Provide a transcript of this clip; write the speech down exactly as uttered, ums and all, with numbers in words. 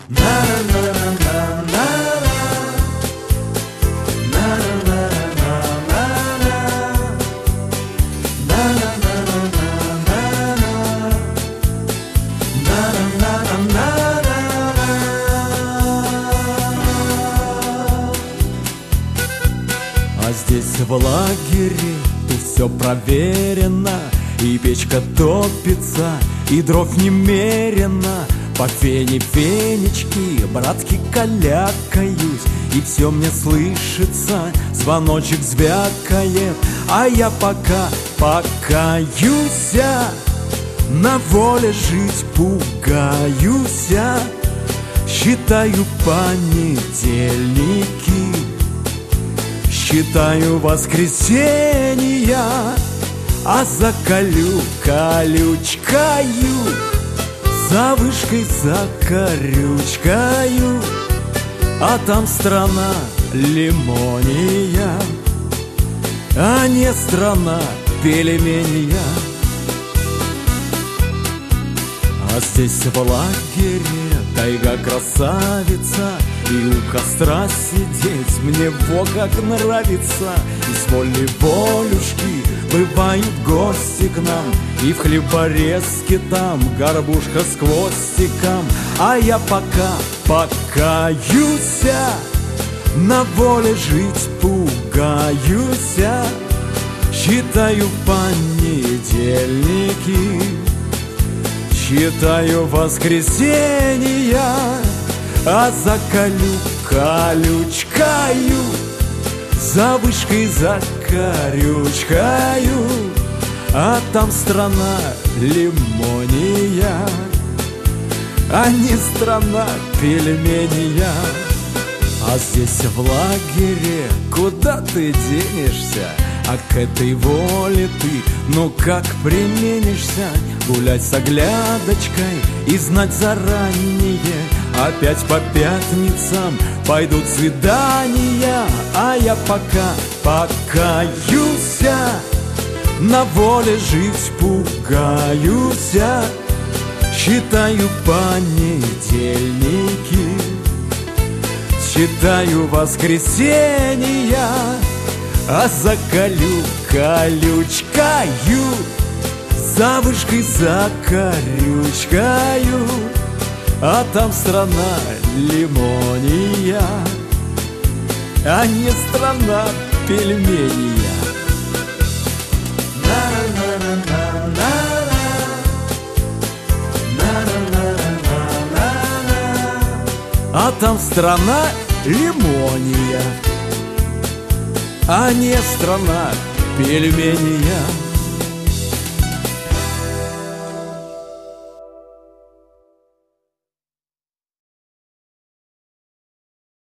А здесь в лагере тут все проверено, и печка топится, и дров немерено. По фене фенечки, братки, калякаюсь, и все мне слышится, звоночек звякает. А я пока покаюсь, на воле жить пугаюсь, считаю понедельники, считаю воскресенья, а за колю колючкою, за вышкой закорючкою, а там страна лимония, а не страна пельменья. А здесь в лагере тайга красавица, и у костра сидеть мне во как нравится. И с волей волюшки бывают гости к нам, и в хлеборезке там горбушка с хвостиком. А я пока покаюсь, на воле жить пугаюсь, считаю понедельники, считаю воскресенья, а за колю колючкою, за вышкой закорючкою, а там страна лимония, а не страна пельменья. А здесь в лагере куда ты денешься, а к этой воле ты ну как применишься? Гулять с оглядочкой и знать заранее, опять по пятницам пойдут свидания. А я пока покаюсь, на воле жить пугаюсь, считаю понедельники, считаю воскресенья, а за колю колючкою, за вышкой закорючкою, а там страна лимония, а не страна пельменья. А там страна лимония, а не страна пельменья.